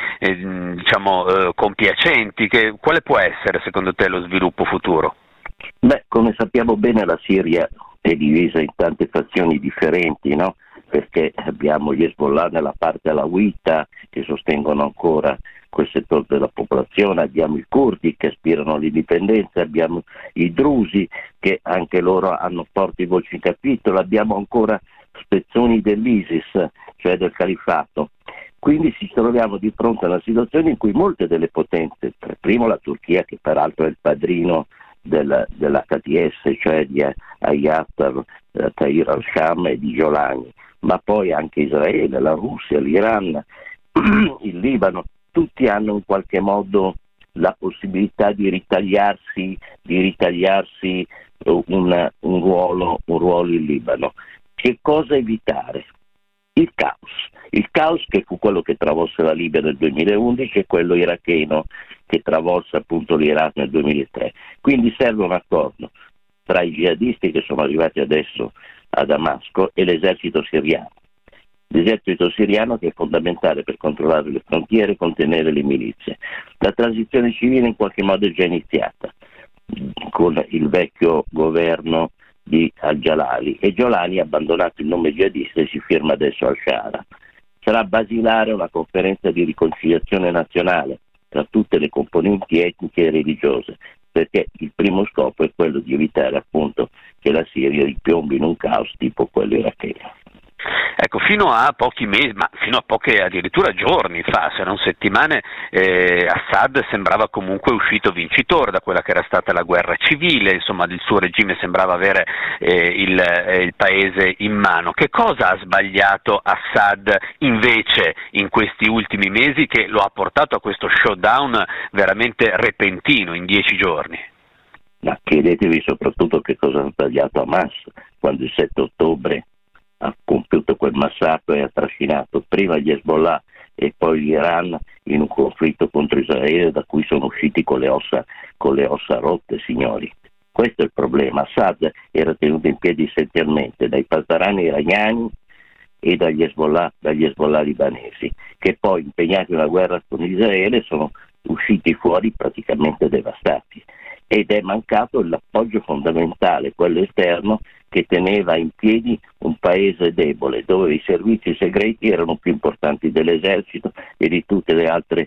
I: compiacenti? Quale può essere secondo te lo sviluppo futuro?
H: Beh, come sappiamo bene, la Siria è divisa in tante fazioni differenti, no? Perché abbiamo gli Hezbollah nella parte alawita che sostengono ancora quel settore della popolazione, abbiamo i curdi che aspirano all'indipendenza, abbiamo i drusi che anche loro hanno forti voci in capitolo, abbiamo ancora spezzoni dell'ISIS, cioè del califfato. Quindi ci troviamo di fronte a una situazione in cui molte delle potenze, primo la Turchia, che peraltro è il padrino dell'HTS, cioè di Hayat Tahrir al-Sham e di Jolani, ma poi anche Israele, la Russia, l'Iran, il Libano, tutti hanno in qualche modo la possibilità di ritagliarsi un ruolo in Libano. Che cosa evitare? Il caos che fu quello che travolse la Libia nel 2011 e quello iracheno che travolse appunto l'Iraq nel 2003. Quindi serve un accordo tra i jihadisti che sono arrivati adesso a Damasco e l'esercito siriano. L'esercito siriano che è fondamentale per controllare le frontiere e contenere le milizie. La transizione civile in qualche modo è già iniziata con il vecchio governo di al-Jalali, e Jolani ha abbandonato il nome jihadista e si firma adesso al-Shara. Sarà basilare una conferenza di riconciliazione nazionale tra tutte le componenti etniche e religiose, perché il primo scopo è quello di evitare appunto che la Siria ripiombi in un caos tipo quello iracheno.
I: Ecco, fino a pochi mesi, ma fino a poche addirittura giorni fa, se non settimane, Assad sembrava comunque uscito vincitore da quella che era stata la guerra civile, insomma il suo regime sembrava avere il paese in mano. Che cosa ha sbagliato Assad invece in questi ultimi mesi che lo ha portato a questo showdown veramente repentino in 10 giorni?
H: Ma chiedetevi soprattutto che cosa ha sbagliato Hamas quando il 7 ottobre ha compiuto quel massacro e ha trascinato prima gli Hezbollah e poi l'Iran in un conflitto contro Israele da cui sono usciti con le ossa rotte, signori. Questo è il problema. Assad era tenuto in piedi essenzialmente dai partisani iraniani e dagli Hezbollah libanesi, che poi impegnati in una guerra con Israele sono usciti fuori praticamente devastati, ed è mancato l'appoggio fondamentale, quello esterno, che teneva in piedi un paese debole, dove i servizi segreti erano più importanti dell'esercito e di tutte le altre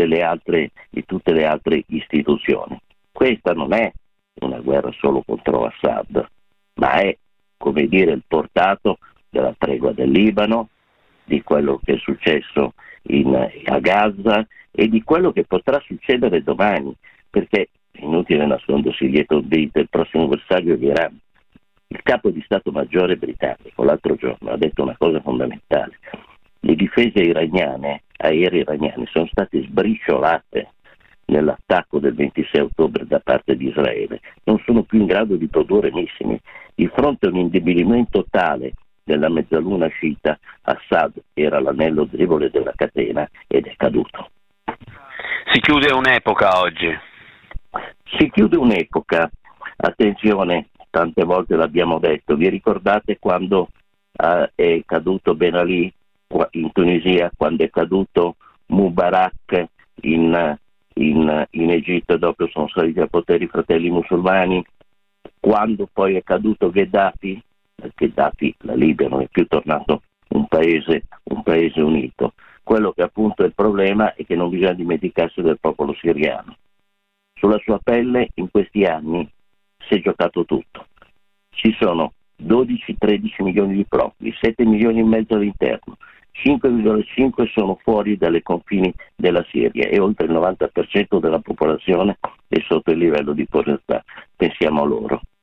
H: istituzioni. Questa non è una guerra solo contro Assad, ma è, come dire, il portato della tregua del Libano, di quello che è successo a Gaza e di quello che potrà succedere domani, perché è inutile nascondersi dietro il prossimo bersaglio è l'Iran. Il capo di Stato Maggiore britannico l'altro giorno ha detto una cosa fondamentale: le difese aeree iraniane sono state sbriciolate nell'attacco del 26 ottobre da parte di Israele, non sono più in grado di produrre missili. Di fronte a un indebolimento tale della mezzaluna sciita, Assad era l'anello debole della catena ed è caduto.
I: Si chiude un'epoca oggi.
H: Si chiude un'epoca, attenzione, tante volte l'abbiamo detto, vi ricordate quando è caduto Ben Ali in Tunisia, quando è caduto Mubarak in Egitto, dopo sono saliti al potere i Fratelli Musulmani, quando poi è caduto Gheddafi, la Libia non è più tornato un paese unito. Quello che appunto è il problema è che non bisogna dimenticarsi del popolo siriano. Sulla sua pelle in questi anni si è giocato tutto. Ci sono 12-13 milioni di profughi, 7 milioni e mezzo all'interno, 5,5 sono fuori dalle confini della Siria e oltre il 90% della popolazione è sotto il livello di povertà. Pensiamo a loro.